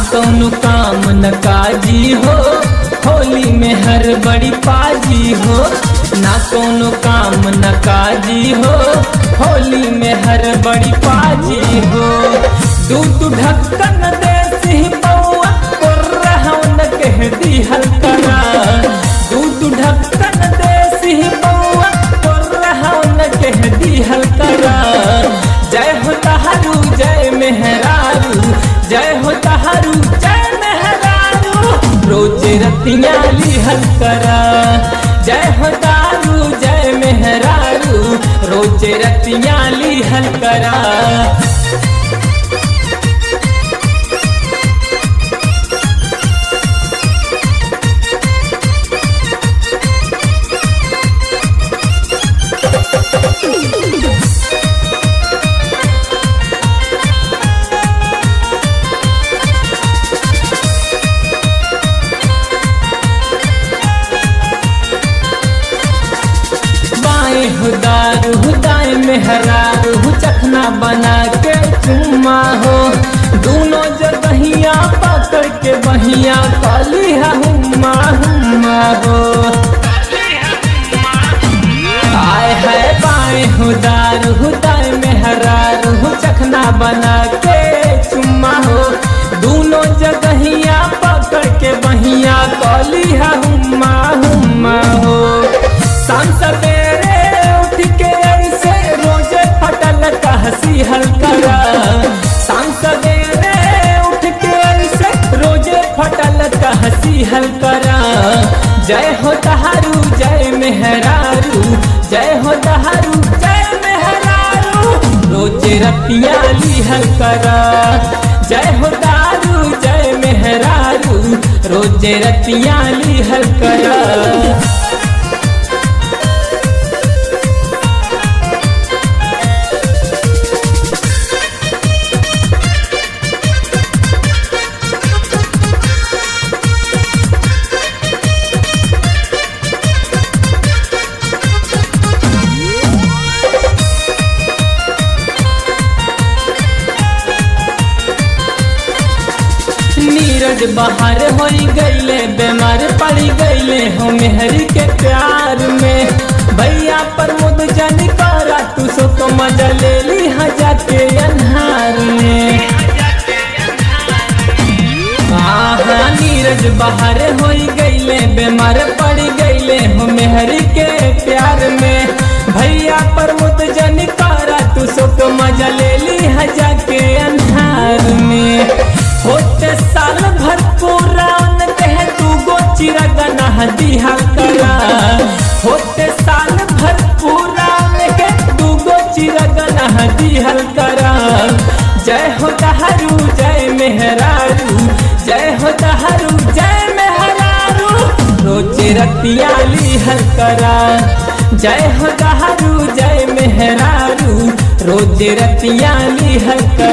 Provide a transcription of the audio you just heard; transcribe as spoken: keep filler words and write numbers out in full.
कौनो काम न काजी हो, होली में हर बड़ी पाजी हो। ना कौनो काम न काजी हो, होली में हर बड़ी पाजी हो। दूध ढक्कन देसी बउआ कोर्रहन कह दी हल्करा। दूध ढक्कन देसी बउआ कोर्रहन कह दी हल्करा। जय हो तहारू जय मेहरारू, जय हो तहारू जय मेहरारू, रोज रतिया लिहल करा। जय हो तारू जय मेहरारू, रोज रतिया लिहल करा। दारू दाए मेहरारू चखना बना के चुम्मा हो। दोनों जगहिया पकड़ के बहिया काली हुम्मा हुम्मा हो। आए है बाएं हो दारू दाए मेहरारू चखना बना के चुम्मा हो। दोनों जगहिया पकड़ के बहिया काली हुम्मा हुम्मा हो। शाम सवेरे के ऐसे रोजे फटल कहसी हल्करा। शाम सवेरे उठ के ऐसे रोजे फटल कहसी हल्करा। जय हो तहारू जय मेहरारू, जय हो तहारू जय मेहरारू, रोजे रतिया लिहल करा। जय हो तारू जय मेहरारू, रोजे रतिया लिहल करा। नीरज बाहर हो गईले, बीमार पड़ी गईले हो मेहरी के प्यार में। भैया पर मुद जन करा तू सो तो मजा ले ली हजा के अन्हार में। आहा नीरज बाहर हो गईले, बीमार पड़ी गईले हो मेहरी के प्यार में। भैया पर मुद जन करा तू सो तो मजा ले ली हजा के अन्हार में। होते साल भर पुरान कह तू गो चिरगना दिहा करा। होते साल भर पुरान के तू गो चिरगना दिहा करा। जय हो तहारू जय मेहरारू, जय हो तहारू जय मेहरारू, रोज रतिया लिहल करा। जय हो तहारू जय मेहरारू, रोज रतिया लिहल करा।